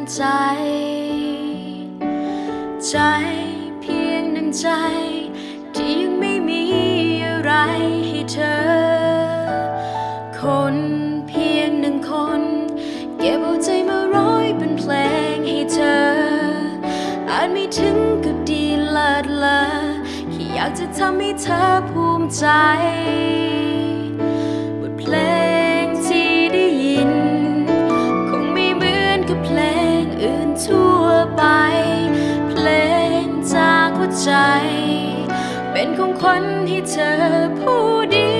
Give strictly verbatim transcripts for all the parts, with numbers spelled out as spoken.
ใจใจเพียงหนึ่งใจที่ยังไม่มีอะไรให้เธอคนเพียงหนึ่งคนเก็บเอาใจมาร้อยเป็นเพลงให้เธออาจไม่ถึงกับดีเลิศเลอแค่อยากจะทำให้เธอภูมิใจบทเพลงที่ได้ยินคงไม่เหมือนกับเพลงอื่นทั่วไปเพลงจากหัวใจเป็นของขวัญให้เธอผู้เดี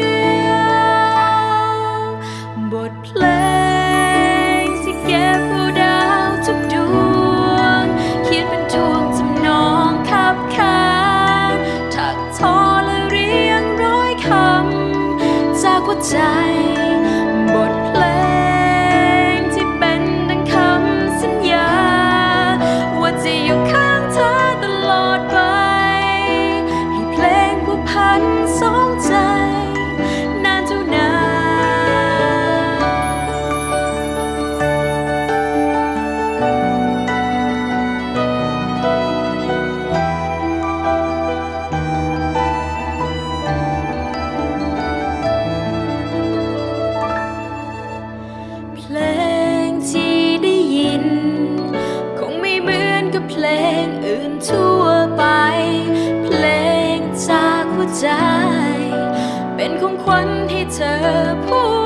ยวบทเพลงที่เก็บเอาดาวทุกดวงเขียนเป็นท่วงทำนองคับคางถักทอและเรียงร้อยคำจากหัวใจบทเพลงที่เป็นดังคำสัญญาว่าจะอยู่ข้างเธอตลอดไปให้เพลงผูกพันสองใจนานเท่านานเพลงที่ได้ยินคงไม่เหมือนกับเพลงอื่นทั่วไปเพลงจากหัวใจเป็นของขวัญให้เธอผู้